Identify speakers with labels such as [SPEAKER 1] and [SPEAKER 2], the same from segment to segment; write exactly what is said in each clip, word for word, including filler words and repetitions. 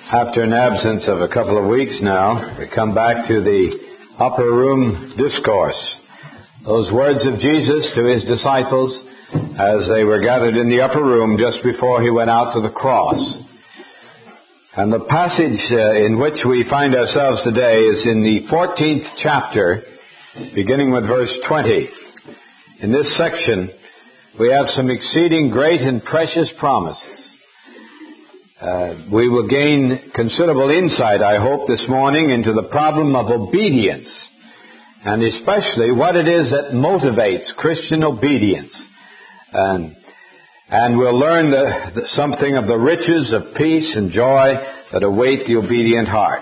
[SPEAKER 1] After an absence of a couple of weeks now, we come back to the upper room discourse. Those words of Jesus to his disciples as they were gathered in the upper room just before he went out to the cross. And the passage uh, in which we find ourselves today is in the fourteenth chapter, beginning with verse twenty. In this section, we have some exceeding great and precious promises. Uh, we will gain considerable insight, I hope, this morning into the problem of obedience, and especially what it is that motivates Christian obedience. And, and we'll learn the, the, something of the riches of peace and joy that await the obedient heart.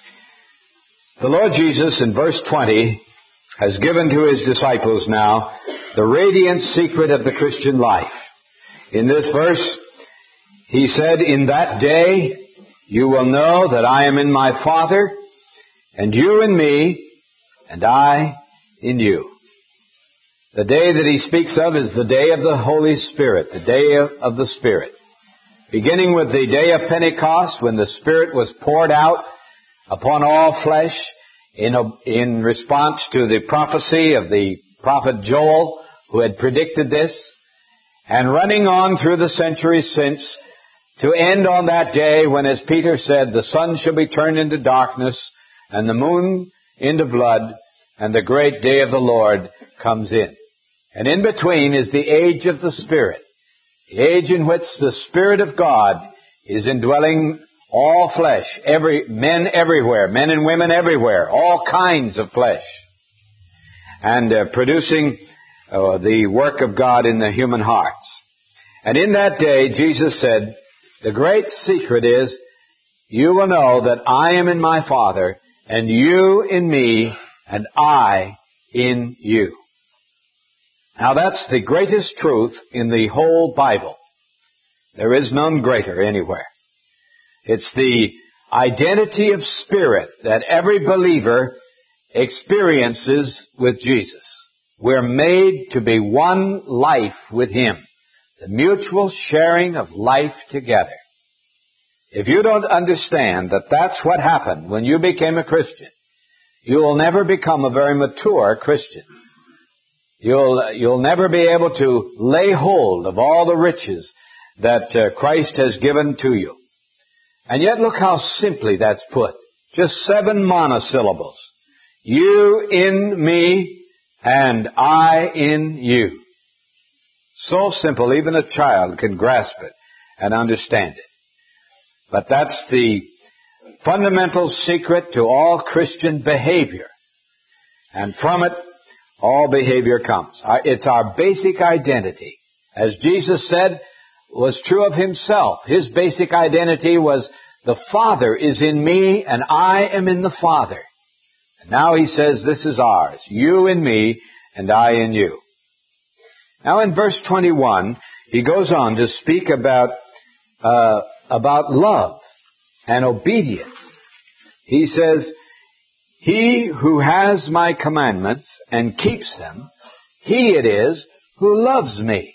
[SPEAKER 1] The Lord Jesus, in verse twenty, has given to his disciples now the radiant secret of the Christian life. In this verse, he said, "In that day you will know that I am in my Father, and you in me, and I in you." The day that he speaks of is the day of the Holy Spirit, the day of, of the Spirit. Beginning with the day of Pentecost, when the Spirit was poured out upon all flesh in, in response to the prophecy of the prophet Joel, who had predicted this, and running on through the centuries since, to end on that day when, as Peter said, the sun shall be turned into darkness and the moon into blood, and the great day of the Lord comes in. And in between is the age of the Spirit, the age in which the Spirit of God is indwelling all flesh, every men everywhere, men and women everywhere, all kinds of flesh, and uh, producing uh, the work of God in the human hearts. And in that day, Jesus said, the great secret is, you will know that I am in my Father, and you in me, and I in you. Now that's the greatest truth in the whole Bible. There is none greater anywhere. It's the identity of spirit that every believer experiences with Jesus. We're made to be one life with Him. The mutual sharing of life together. If you don't understand that that's what happened when you became a Christian, you will never become a very mature Christian. You'll, you'll never be able to lay hold of all the riches that uh, Christ has given to you. And yet look how simply that's put. Just seven monosyllables. You in me, and I in you. So simple, even a child can grasp it and understand it. But that's the fundamental secret to all Christian behavior. And from it, all behavior comes. It's our basic identity. As Jesus said, was true of himself. His basic identity was, the Father is in me and I am in the Father. And now he says, this is ours. You in me and I in you. Now in verse twenty-one, he goes on to speak about uh, about love and obedience. He says, he who has my commandments and keeps them, he it is who loves me.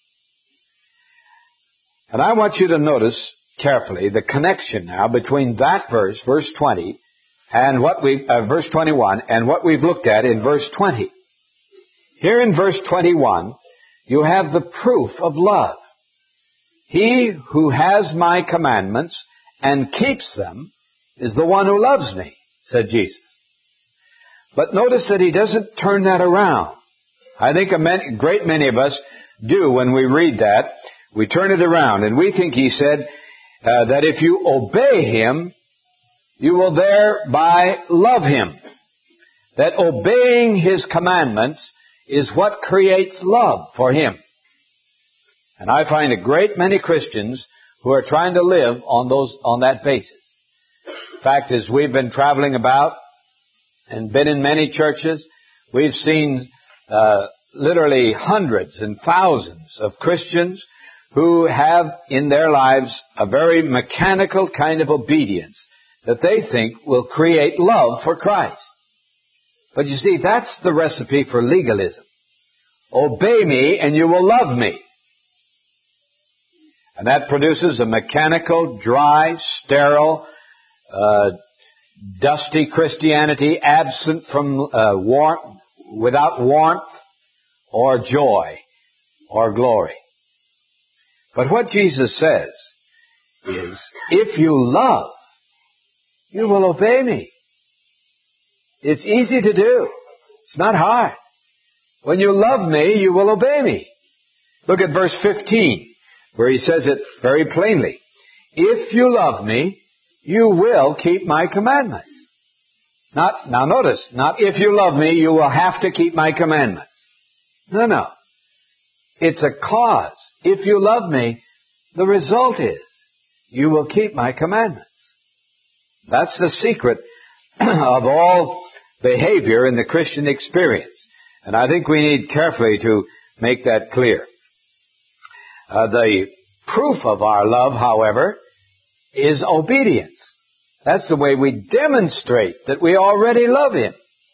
[SPEAKER 1] And I want you to notice carefully the connection now between that verse, verse twenty, and what we uh, verse twenty-one, and what we've looked at in verse twenty. Here in verse twenty-one, you have the proof of love. He who has my commandments and keeps them is the one who loves me, said Jesus. But notice that he doesn't turn that around. I think a many, great many of us do when we read that. We turn it around and we think he said uh, that if you obey him, you will thereby love him. That obeying his commandments is what creates love for him. And I find a great many Christians who are trying to live on those, on that basis. In fact, as we've been traveling about and been in many churches, we've seen uh, literally hundreds and thousands of Christians who have in their lives a very mechanical kind of obedience that they think will create love for Christ. But you see, that's the recipe for legalism. Obey me and you will love me. And that produces a mechanical, dry, sterile, uh, dusty Christianity, absent from uh, warmth, without warmth or joy or glory. But what Jesus says is, if you love, you will obey me. It's easy to do. It's not hard. When you love me, you will obey me. Look at verse fifteen, where he says it very plainly. If you love me, you will keep my commandments. Not, now notice, not if you love me, you will have to keep my commandments. No, no. It's a cause. If you love me, the result is you will keep my commandments. That's the secret of all behavior in the Christian experience. And I think we need carefully to make that clear. Uh, the proof of our love, however, is obedience. That's the way we demonstrate that we already love Him.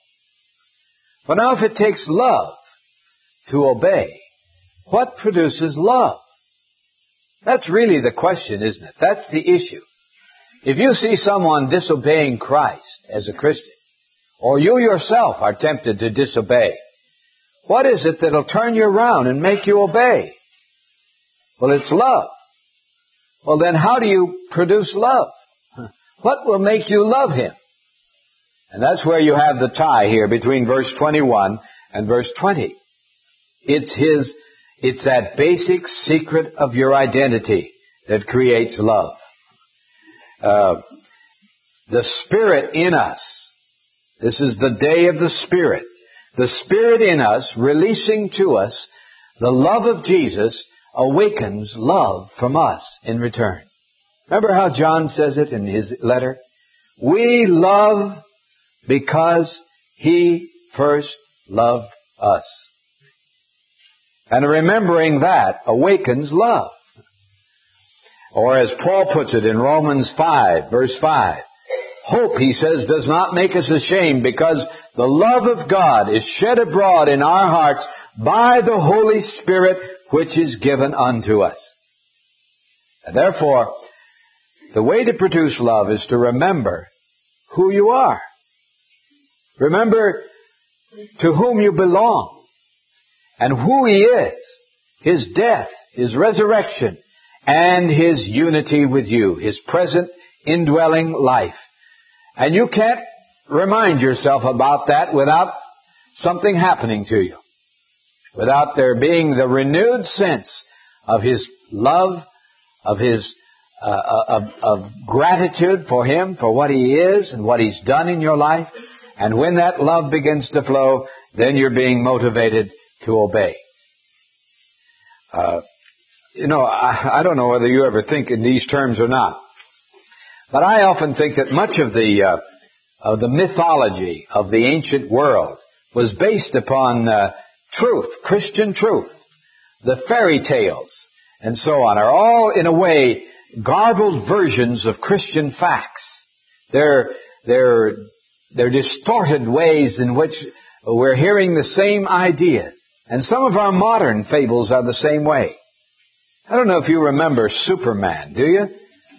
[SPEAKER 1] But now if it takes love to obey, what produces love? That's really the question, isn't it? That's the issue. If you see someone disobeying Christ as a Christian, or you yourself are tempted to disobey, what is it that'll turn you around and make you obey? Well, it's love. Well, then how do you produce love? What will make you love Him? And that's where you have the tie here between verse twenty-one and verse twenty. It's His, it's that basic secret of your identity that creates love. Uh, the Spirit in us. This is the day of the Spirit. The Spirit in us, releasing to us the love of Jesus, awakens love from us in return. Remember how John says it in his letter? We love because He first loved us. And remembering that awakens love. Or as Paul puts it in Romans five, verse five, hope, he says, does not make us ashamed, because the love of God is shed abroad in our hearts by the Holy Spirit, which is given unto us. And therefore, the way to produce love is to remember who you are. Remember to whom you belong and who He is, His death, His resurrection, and His unity with you, His present indwelling life. And you can't remind yourself about that without something happening to you, without there being the renewed sense of His love, of His uh, of, of gratitude for Him, for what He is and what He's done in your life. And when that love begins to flow, then you're being motivated to obey. Uh, you know, I, I don't know whether you ever think in these terms or not, but I often think that much of the uh, of the mythology of the ancient world was based upon uh, truth, Christian truth. The fairy tales and so on are all, in a way, garbled versions of Christian facts. They're they're they're distorted ways in which we're hearing the same ideas. And some of our modern fables are the same way. I don't know if you remember Superman, do you?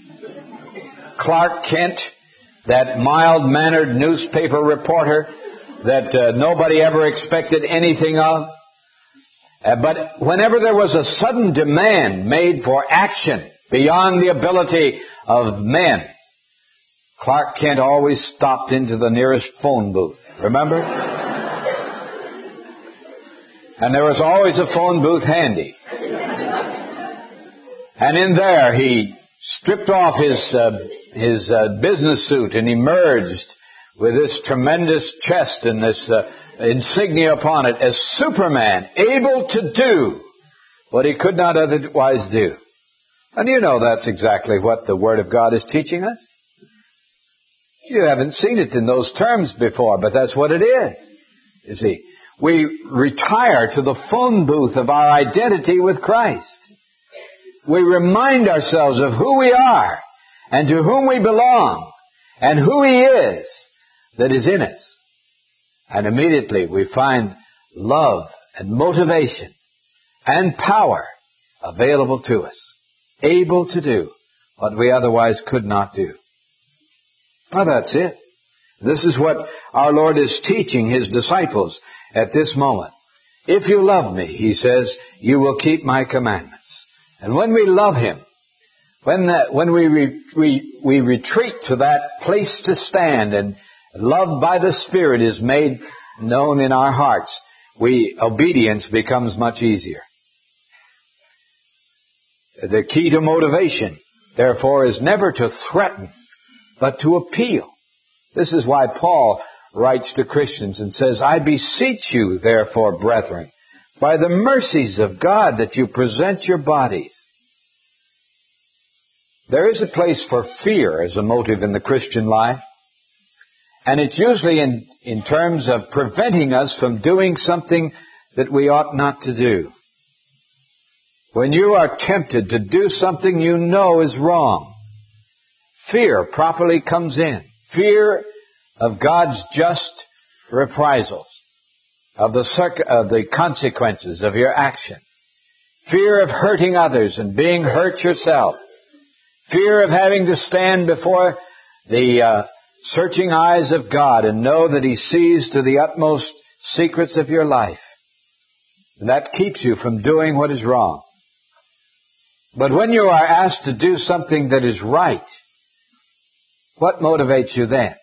[SPEAKER 1] Clark Kent, that mild-mannered newspaper reporter that uh, nobody ever expected anything of. Uh, but whenever there was a sudden demand made for action beyond the ability of men, Clark Kent always stopped into the nearest phone booth. Remember? And there was always a phone booth handy. And in there he stripped off his uh, his uh, business suit and emerged with this tremendous chest and this uh, insignia upon it as Superman, able to do what he could not otherwise do. And you know that's exactly what the Word of God is teaching us. You haven't seen it in those terms before, but that's what it is. You see, we retire to the phone booth of our identity with Christ. We remind ourselves of who we are and to whom we belong and who He is that is in us. And immediately we find love and motivation and power available to us, able to do what we otherwise could not do. Well, that's it. This is what our Lord is teaching His disciples at this moment. If you love me, He says, you will keep my commandments. And when we love Him, when that, when we, re, we, we retreat to that place to stand and love by the Spirit is made known in our hearts, we, obedience becomes much easier. The key to motivation, therefore, is never to threaten, but to appeal. This is why Paul writes to Christians and says, I beseech you, therefore, brethren, by the mercies of God, that you present your bodies. There is a place for fear as a motive in the Christian life, and it's usually in, in terms of preventing us from doing something that we ought not to do. When you are tempted to do something you know is wrong, fear properly comes in. Fear of God's just reprisals, of the, circ- of the consequences of your action. Fear of hurting others and being hurt yourself. Fear of having to stand before the uh, searching eyes of God and know that He sees to the utmost secrets of your life. And that keeps you from doing what is wrong. But when you are asked to do something that is right, what motivates you then?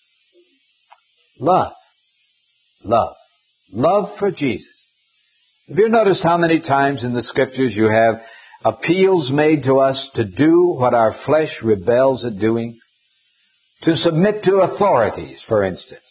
[SPEAKER 1] Love. Love. Love for Jesus. Have you noticed how many times in the Scriptures you have appeals made to us to do what our flesh rebels at doing? To submit to authorities, for instance.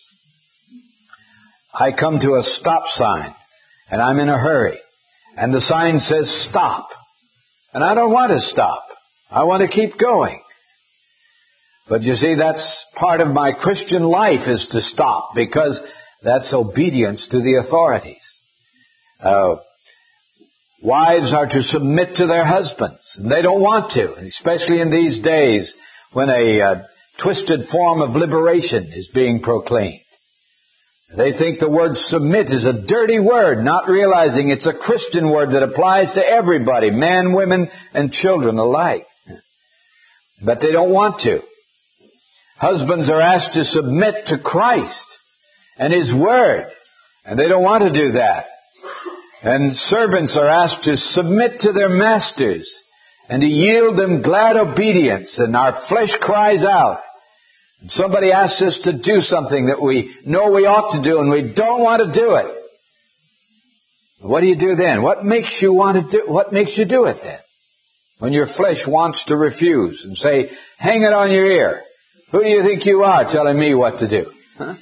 [SPEAKER 1] I come to a stop sign, and I'm in a hurry, and the sign says stop. And I don't want to stop. I want to keep going. But you see, that's part of my Christian life, is to stop, because that's obedience to the authorities. Uh, wives are to submit to their husbands, and they don't want to, especially in these days when a uh, twisted form of liberation is being proclaimed. They think the word submit is a dirty word, not realizing it's a Christian word that applies to everybody, men, women, and children alike. But they don't want to. Husbands are asked to submit to Christ and His Word, and they don't want to do that. And servants are asked to submit to their masters and to yield them glad obedience, and our flesh cries out. Somebody asks us to do something that we know we ought to do, and we don't want to do it. What do you do then? What makes you want to do, what makes you do it then? When your flesh wants to refuse and say, hang it on your ear. Who do you think you are telling me what to do? Huh?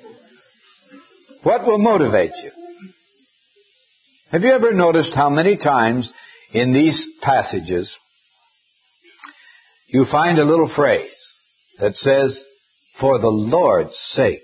[SPEAKER 1] What will motivate you? Have you ever noticed how many times in these passages you find a little phrase that says, for the Lord's sake,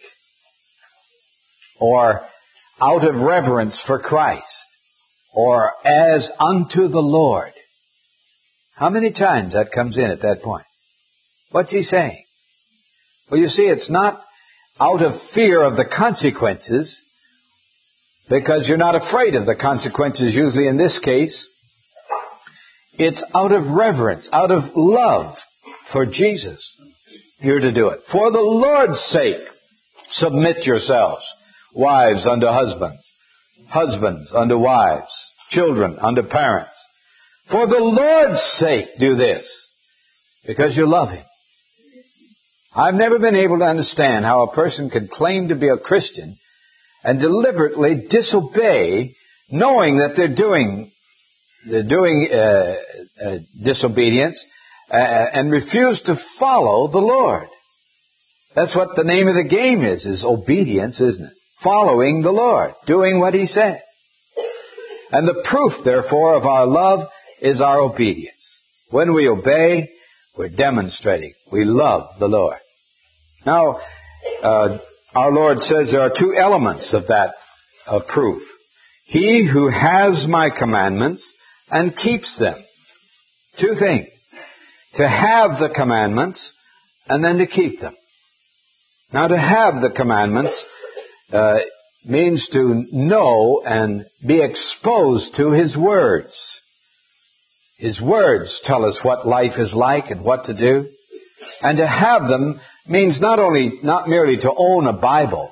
[SPEAKER 1] or out of reverence for Christ, or as unto the Lord? How many times that comes in at that point? What's he saying? Well, you see, it's not out of fear of the consequences, because you're not afraid of the consequences usually in this case. It's out of reverence, out of love for Jesus. You're to do it. For the Lord's sake, submit yourselves, wives unto husbands, husbands unto wives, children unto parents. For the Lord's sake, do this, because you love Him. I've never been able to understand how a person can claim to be a Christian and deliberately disobey, knowing that they're doing they're doing uh, uh, disobedience, uh, and refuse to follow the Lord. That's what the name of the game is, is obedience, isn't it? Following the Lord, doing what He said. And the proof, therefore, of our love is our obedience. When we obey, we're demonstrating we love the Lord. Now, uh, our Lord says there are two elements of that uh, proof. He who has my commandments and keeps them. Two things. To have the commandments and then to keep them. Now, to have the commandments uh, means to know and be exposed to His words. His words tell us what life is like and what to do. And to have them means not only, not merely to own a Bible,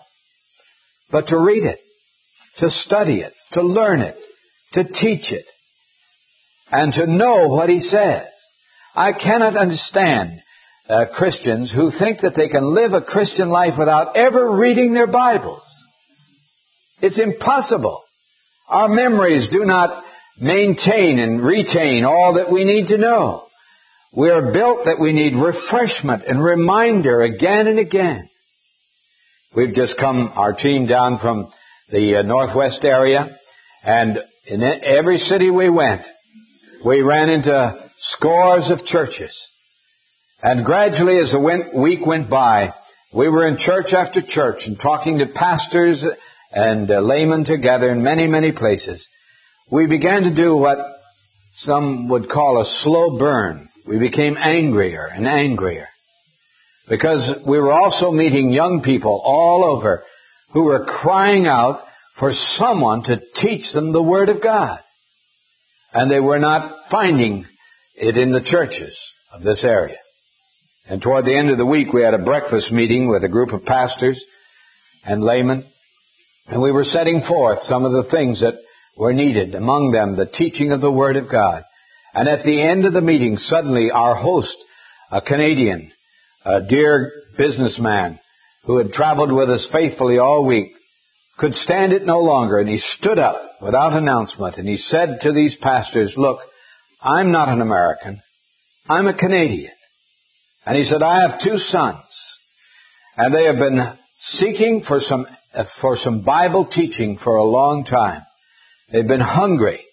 [SPEAKER 1] but to read it, to study it, to learn it, to teach it, and to know what He says. I cannot understand uh, Christians who think that they can live a Christian life without ever reading their Bibles. It's impossible. Our memories do not maintain and retain all that we need to know. We are built that we need refreshment and reminder again and again. We've just come, our team, down from the uh, Northwest area, and in every city we went, we ran into scores of churches. And gradually, as the went, week went by, we were in church after church and talking to pastors and uh, laymen together in many, many places. We began to do what some would call a slow burn. We became angrier and angrier because we were also meeting young people all over who were crying out for someone to teach them the Word of God. And they were not finding it in the churches of this area. And toward the end of the week, we had a breakfast meeting with a group of pastors and laymen, and we were setting forth some of the things that were needed, among them the teaching of the Word of God. And at the end of the meeting, suddenly our host, a Canadian, a dear businessman who had traveled with us faithfully all week, could stand it no longer, and he stood up without announcement, and he said to these pastors, "Look, I'm not an American. I'm a Canadian." And he said, "I have two sons, and they have been seeking for some for some Bible teaching for a long time. They've been hungry.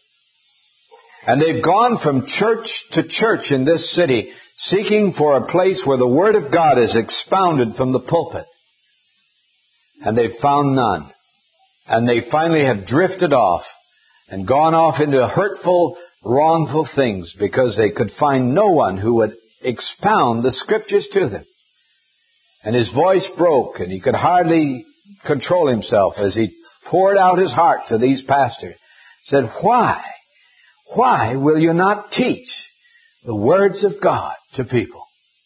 [SPEAKER 1] And they've gone from church to church in this city, seeking for a place where the Word of God is expounded from the pulpit. And they've found none. And they finally have drifted off and gone off into hurtful, wrongful things because they could find no one who would expound the Scriptures to them." And his voice broke, and he could hardly control himself as he poured out his heart to these pastors. He said, "Why? Why will you not teach the words of God to people?"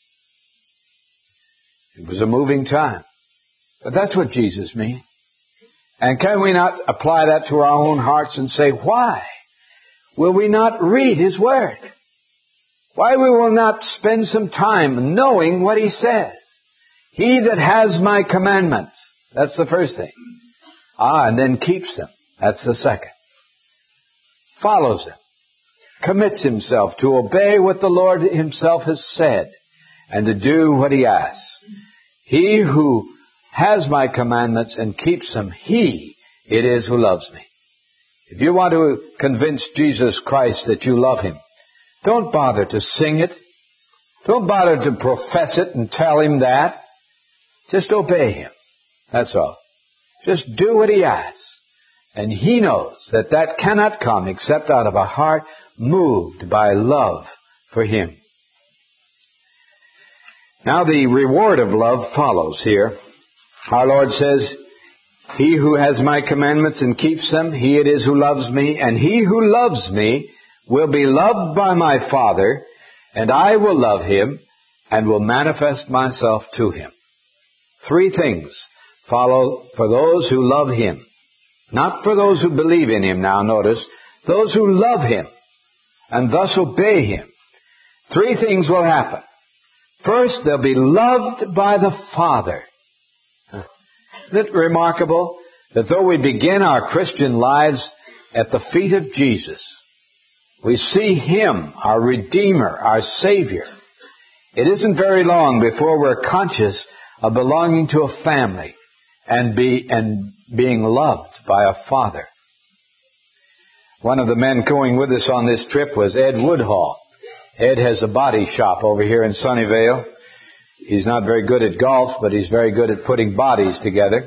[SPEAKER 1] It was a moving time. But that's what Jesus means. And can we not apply that to our own hearts and say, why will we not read His Word? Why we will not spend some time knowing what He says? He that has my commandments, that's the first thing. Ah, and then keeps them, that's the second. Follows them, commits himself to obey what the Lord Himself has said, and to do what He asks. He who has my commandments and keeps them, he it is who loves me. If you want to convince Jesus Christ that you love Him, don't bother to sing it. Don't bother to profess it and tell Him that. Just obey Him. That's all. Just do what He asks. And He knows that that cannot come except out of a heart moved by love for Him. Now the reward of love follows here. Our Lord says, "He who has my commandments and keeps them, he it is who loves me. And he who loves me will be loved by my Father, and I will love him and will manifest myself to him." Three things follow for those who love Him. Not for those who believe in Him now, notice. Those who love Him and thus obey Him. Three things will happen. First, they'll be loved by the Father. Isn't it remarkable that though we begin our Christian lives at the feet of Jesus, we see Him, our Redeemer, our Savior. It isn't very long before we're conscious of belonging to a family and be and being loved by a Father. One of the men going with us on this trip was Ed Woodhall. Ed has a body shop over here in Sunnyvale. He's not very good at golf, but he's very good at putting bodies together.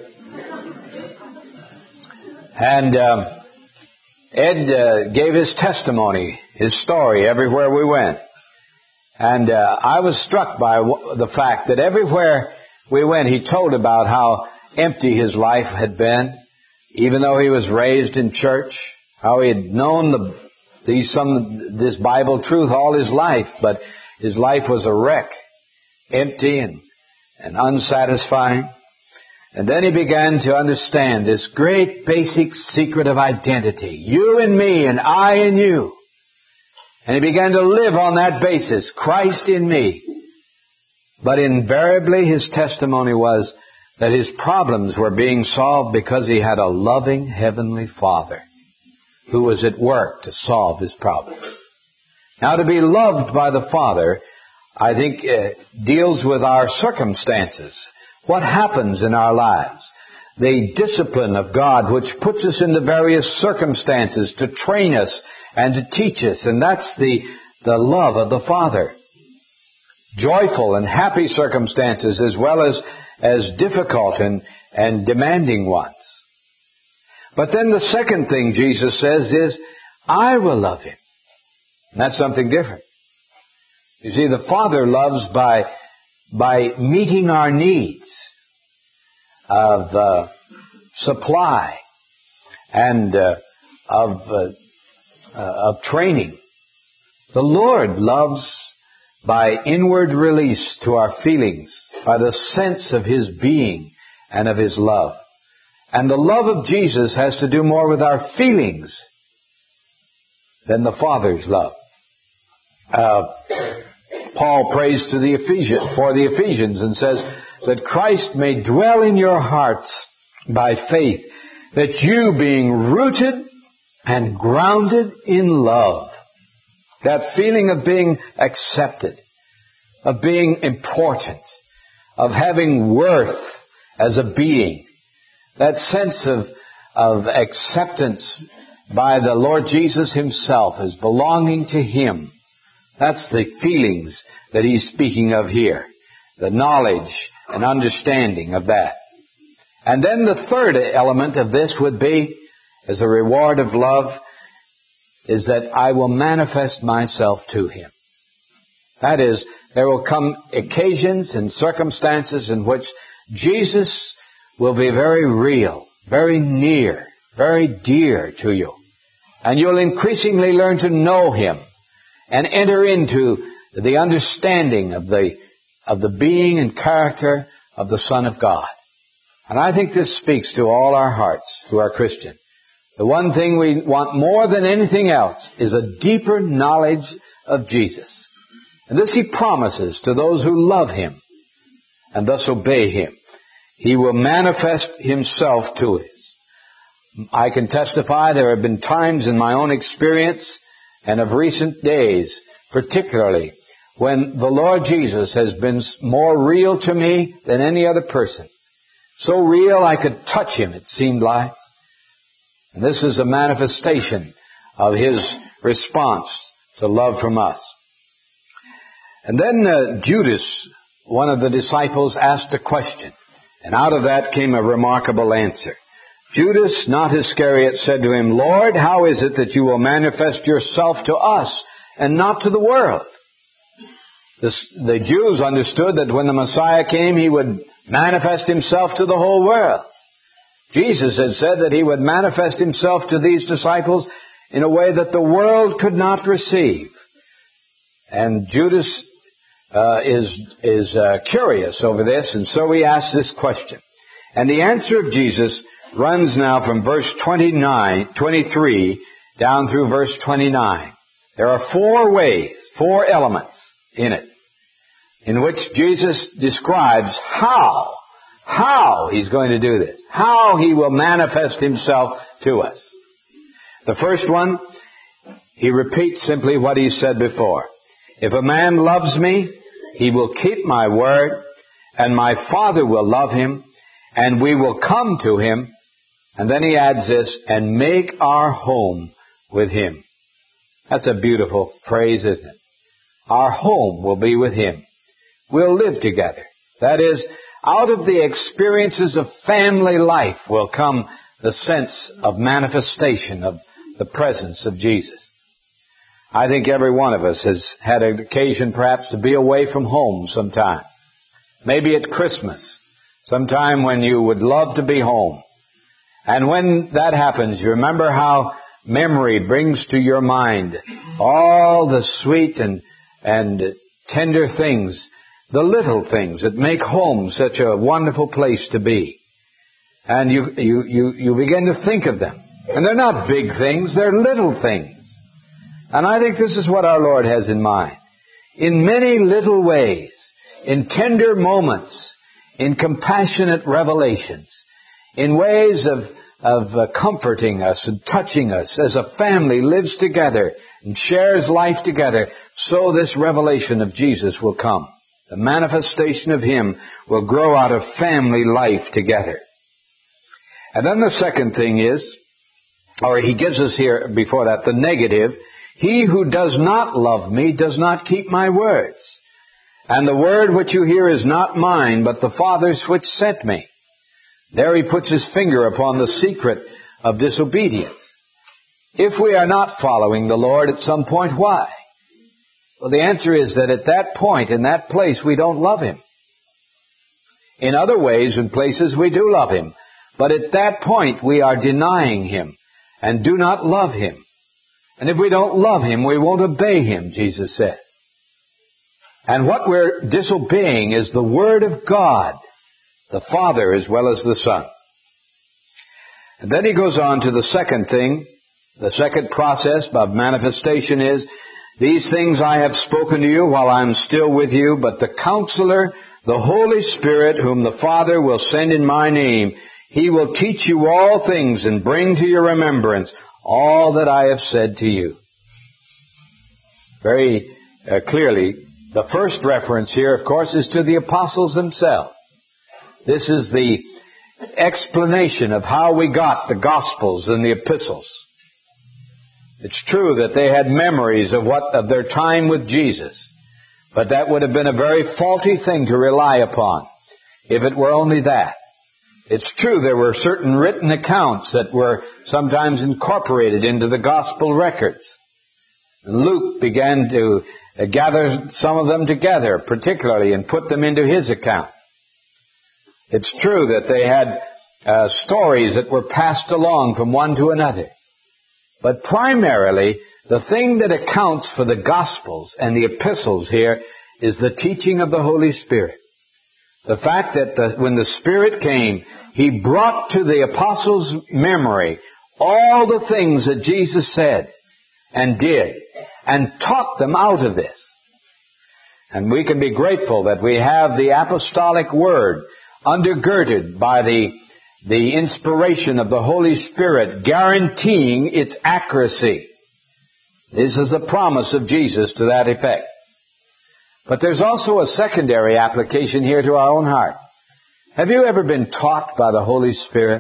[SPEAKER 1] And um, Ed uh, gave his testimony, his story, everywhere we went. And uh, I was struck by w- the fact that everywhere we went, he told about how empty his life had been, even though he was raised in church, how he had known the, these, some, this Bible truth all his life, but his life was a wreck. empty and, and unsatisfying. And then he began to understand this great basic secret of identity. You and me and I in you. And he began to live on that basis. Christ in me. But invariably his testimony was that his problems were being solved because he had a loving Heavenly Father who was at work to solve his problem. Now, to be loved by the Father, I think, uh, deals with our circumstances. What happens in our lives? The discipline of God, which puts us into various circumstances to train us and to teach us. And that's the, the love of the Father. Joyful and happy circumstances as well as, as difficult and, and demanding ones. But then the second thing Jesus says is, I will love him. And that's something different. You see, the Father loves by by meeting our needs of uh, supply and uh, of uh, uh, of training. The Lord loves by inward release to our feelings, by the sense of his being and of his love. And the love of Jesus has to do more with our feelings than the Father's love. Uh, Paul prays to the Ephesians, for the Ephesians and says that Christ may dwell in your hearts by faith, that you being rooted and grounded in love, that feeling of being accepted, of being important, of having worth as a being, that sense of, of acceptance by the Lord Jesus himself as belonging to him. That's the feelings that he's speaking of here. The knowledge and understanding of that. And then the third element of this would be, as a reward of love, is that I will manifest myself to him. That is, there will come occasions and circumstances in which Jesus will be very real, very near, very dear to you. And you'll increasingly learn to know him and enter into the understanding of the of the being and character of the Son of God. And I think this speaks to all our hearts who are Christian. The one thing we want more than anything else is a deeper knowledge of Jesus. And this he promises to those who love him and thus obey him. He will manifest himself to us. I can testify there have been times in my own experience and of recent days, particularly, when the Lord Jesus has been more real to me than any other person. So real I could touch him, it seemed like. And this is a manifestation of his response to love from us. And then uh, Judas, one of the disciples, asked a question. And out of that came a remarkable answer. Judas, not Iscariot, said to him, Lord, how is it that you will manifest yourself to us and not to the world? This, the Jews understood that when the Messiah came, he would manifest himself to the whole world. Jesus had said that he would manifest himself to these disciples in a way that the world could not receive. And Judas uh, is, is uh, curious over this, and so he asks this question. And the answer of Jesus runs now from verse twenty-nine, twenty-three down through verse twenty-nine. There are four ways, four elements in it, in which Jesus describes how, how he's going to do this, how he will manifest himself to us. The first one, he repeats simply what he said before. If a man loves me, he will keep my word, and my Father will love him, and we will come to him. And then he adds this, and make our home with him. That's a beautiful phrase, isn't it? Our home will be with him. We'll live together. That is, out of the experiences of family life will come the sense of manifestation of the presence of Jesus. I think every one of us has had an occasion perhaps to be away from home sometime. Maybe at Christmas, sometime when you would love to be home. And when that happens, you remember how memory brings to your mind all the sweet and, and tender things the little things that make home such a wonderful place to be. And you, you, you, you begin to think of them. And they're not big things, they're little things. And I think this is what our Lord has in mind. In many little ways, in tender moments, in compassionate revelations, in ways of, of uh, comforting us and touching us as a family lives together and shares life together, so this revelation of Jesus will come. The manifestation of Him will grow out of family life together. And then the second thing is, or He gives us here before that, the negative, he who does not love me does not keep my words. And the word which you hear is not mine, but the Father's which sent me. There He puts His finger upon the secret of disobedience. If we are not following the Lord at some point, why? Well, the answer is that at that point, in that place, we don't love Him. In other ways and places, we do love Him. But at that point, we are denying Him and do not love Him. And if we don't love Him, we won't obey Him, Jesus said. And what we're disobeying is the Word of God, the Father as well as the Son. And then He goes on to the second thing. The second process of manifestation is, these things I have spoken to you while I am still with you, but the Counselor, the Holy Spirit, whom the Father will send in my name, He will teach you all things and bring to your remembrance all that I have said to you. Very uh, clearly, the first reference here, of course, is to the apostles themselves. This is the explanation of how we got the Gospels and the epistles. It's true that they had memories of what of their time with Jesus, but that would have been a very faulty thing to rely upon if it were only that. It's true there were certain written accounts that were sometimes incorporated into the gospel records. Luke began to gather some of them together, particularly, and put them into his account. It's true that they had uh, stories that were passed along from one to another. But primarily, the thing that accounts for the Gospels and the epistles here is the teaching of the Holy Spirit. The fact that the, when the Spirit came, He brought to the apostles' memory all the things that Jesus said and did, and taught them out of this. And we can be grateful that we have the apostolic word undergirded by the the inspiration of the Holy Spirit, guaranteeing its accuracy. This is a promise of Jesus to that effect. But there's also a secondary application here to our own heart. Have you ever been taught by the Holy Spirit?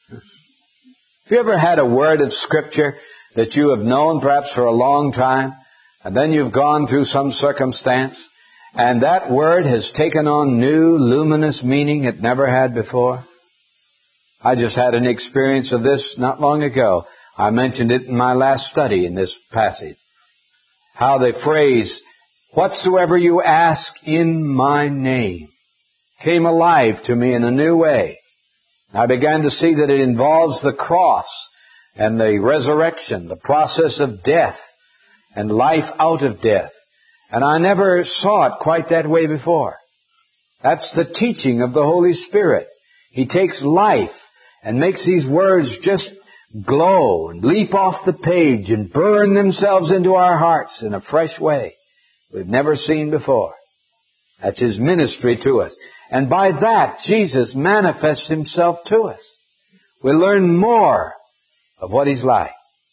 [SPEAKER 1] Have you ever had a word of Scripture that you have known perhaps for a long time, and then you've gone through some circumstance, and that word has taken on new, luminous meaning it never had before? I just had an experience of this not long ago. I mentioned it in my last study in this passage. How the phrase, whatsoever you ask in my name, came alive to me in a new way. I began to see that it involves the cross and the resurrection, the process of death and life out of death. And I never saw it quite that way before. That's the teaching of the Holy Spirit. He takes life and makes these words just glow and leap off the page and burn themselves into our hearts in a fresh way we've never seen before. That's His ministry to us. And by that, Jesus manifests Himself to us. We learn more of what He's like.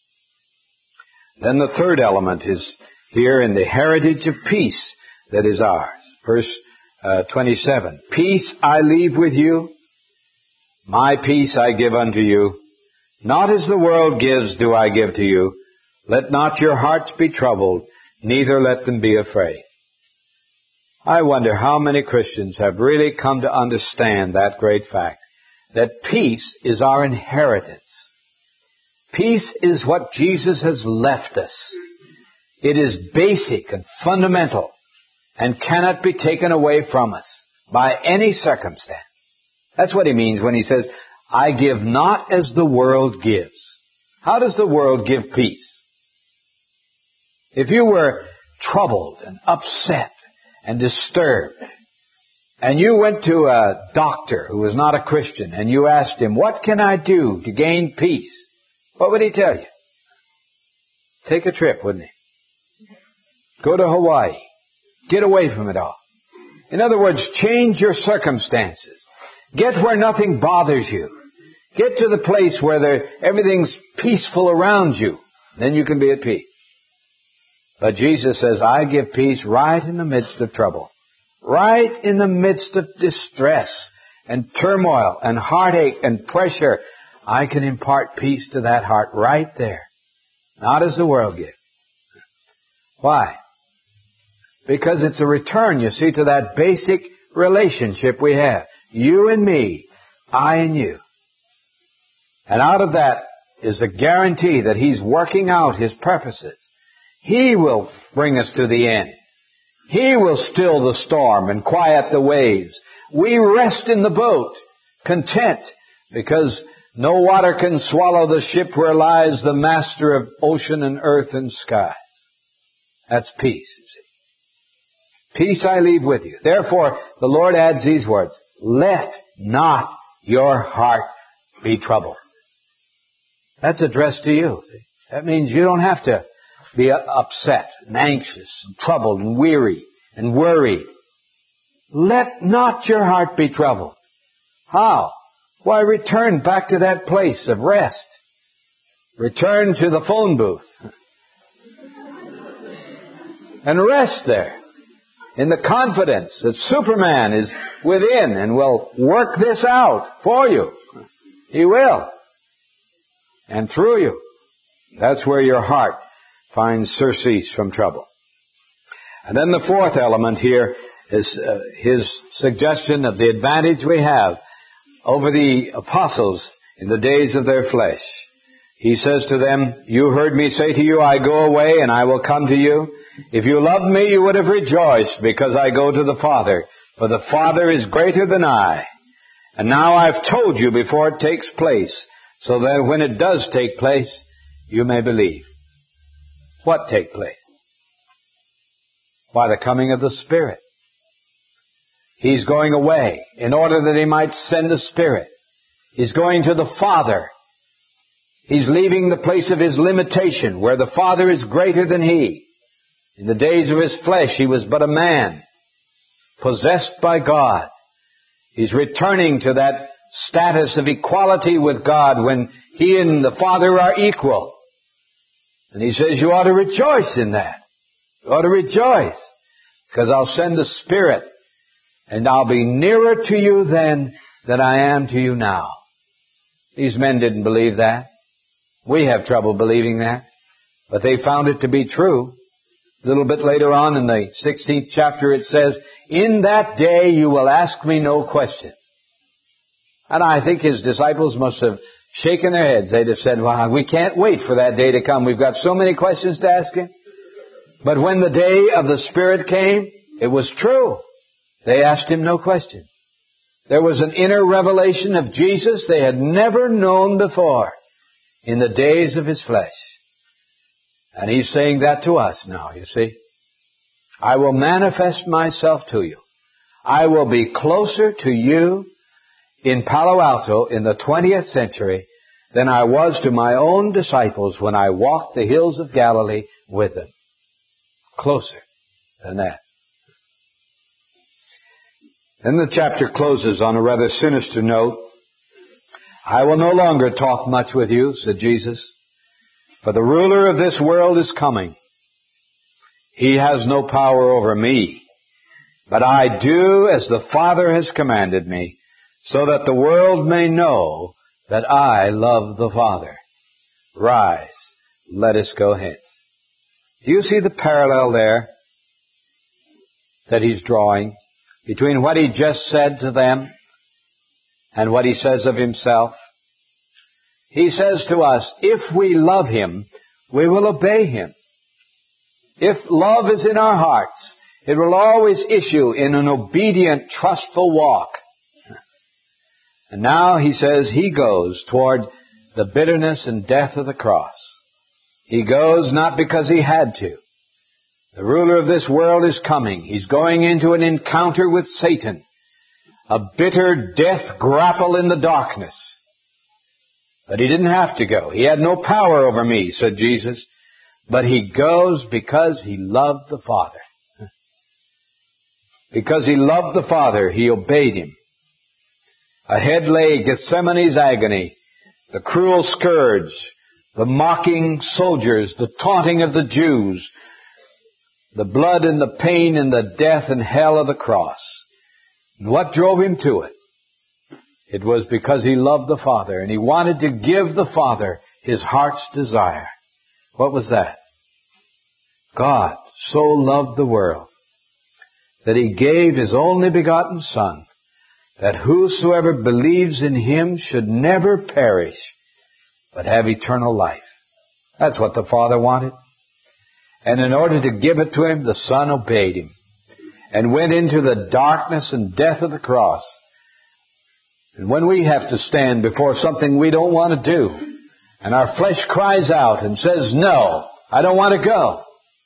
[SPEAKER 1] Then the third element is here in the heritage of peace that is ours. Verse uh, twenty-seven. Peace I leave with you. My peace I give unto you. Not as the world gives do I give to you. Let not your hearts be troubled, neither let them be afraid. I wonder how many Christians have really come to understand that great fact, that peace is our inheritance. Peace is what Jesus has left us. It is basic and fundamental and cannot be taken away from us by any circumstance. That's what He means when He says, I give not as the world gives. How does the world give peace? If you were troubled and upset and disturbed, and you went to a doctor who was not a Christian, and you asked him, what can I do to gain peace? What would he tell you? Take a trip, wouldn't he? Go to Hawaii. Get away from it all. In other words, change your circumstances. Get where nothing bothers you. Get to the place where there, everything's peaceful around you. Then you can be at peace. But Jesus says, I give peace right in the midst of trouble. Right in the midst of distress and turmoil and heartache and pressure. I can impart peace to that heart right there. Not as the world gives. Why? Because it's a return, you see, to that basic relationship we have. You and me, I and you. And out of that is a guarantee that He's working out His purposes. He will bring us to the end. He will still the storm and quiet the waves. We rest in the boat, content, because no water can swallow the ship where lies the master of ocean and earth and skies. That's peace, you see. Peace I leave with you. Therefore, the Lord adds these words, let not your heart be troubled. That's addressed to you. See? That means you don't have to be upset and anxious and troubled and weary and worried. Let not your heart be troubled. How? Why, return back to that place of rest. Return to the phone booth. And rest there in the confidence that Superman is within and will work this out for you. He will. And through you. That's where your heart finds surcease from trouble. And then the fourth element here is uh, his suggestion of the advantage we have over the apostles in the days of their flesh. He says to them, you heard me say to you, I go away and I will come to you. If you loved me, you would have rejoiced because I go to the Father, for the Father is greater than I. And now I've told you before it takes place, so that when it does take place, you may believe. What take place? Why, the coming of the Spirit. He's going away in order that He might send the Spirit. He's going to the Father. He's leaving the place of His limitation, where the Father is greater than He. In the days of His flesh, He was but a man, possessed by God. He's returning to that status of equality with God when He and the Father are equal. And He says, you ought to rejoice in that. You ought to rejoice, because I'll send the Spirit, and I'll be nearer to you then than I am to you now. These men didn't believe that. We have trouble believing that. But they found it to be true. A little bit later on in the sixteenth chapter it says, in that day you will ask me no question. And I think His disciples must have shaken their heads. They'd have said, well, we can't wait for that day to come. We've got so many questions to ask Him. But when the day of the Spirit came, it was true. They asked Him no question. There was an inner revelation of Jesus they had never known before in the days of His flesh. And He's saying that to us now, you see. I will manifest myself to you. I will be closer to you in Palo Alto in the twentieth century than I was to my own disciples when I walked the hills of Galilee with them. Closer than that. Then the chapter closes on a rather sinister note. I will no longer talk much with you, said Jesus, for the ruler of this world is coming. He has no power over me, but I do as the Father has commanded me, so that the world may know that I love the Father. Rise, let us go hence. Do you see the parallel there that He's drawing between what He just said to them and what He says of Himself? He says to us, if we love Him, we will obey Him. If love is in our hearts, it will always issue in an obedient, trustful walk. And now He says He goes toward the bitterness and death of the cross. He goes not because He had to. The ruler of this world is coming. He's going into an encounter with Satan. a bitter death grapple in the darkness. But he didn't have to go. He had no power over me, said Jesus. But he goes because he loved the Father. Because he loved the Father, he obeyed him. Ahead lay Gethsemane's agony, the cruel scourge, the mocking soldiers, the taunting of the Jews, the blood and the pain and the death and hell of the cross. And what drove him to it? It was because he loved the Father, and he wanted to give the Father his heart's desire. What was that? God so loved the world that he gave his only begotten Son, that whosoever believes in him should never perish, but have eternal life. That's what the Father wanted. And in order to give it to him, the Son obeyed him and went into the darkness and death of the cross. And when we have to stand before something we don't want to do, and our flesh cries out and says, no, I don't want to go,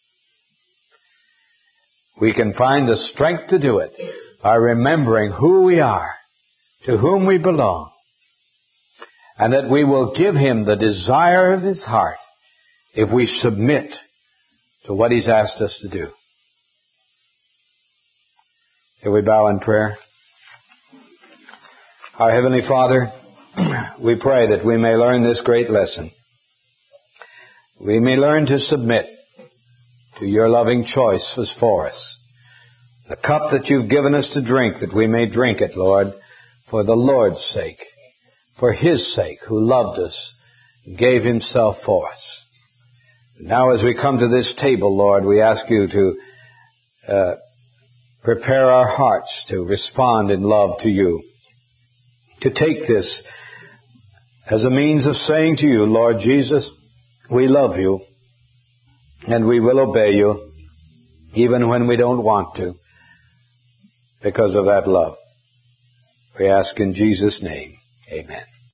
[SPEAKER 1] we can find the strength to do it by remembering who we are, to whom we belong, and that we will give him the desire of his heart if we submit to what he's asked us to do. Shall we bow in prayer? Our Heavenly Father, we pray that we may learn this great lesson. We may learn to submit to your loving choices for us. The cup that you've given us to drink, that we may drink it, Lord, for the Lord's sake, for his sake, who loved us and gave himself for us. Now as we come to this table, Lord, we ask you to uh, prepare our hearts to respond in love to you, to take this as a means of saying to you, Lord Jesus, we love you and we will obey you even when we don't want to, because of that love. We ask in Jesus' name, amen.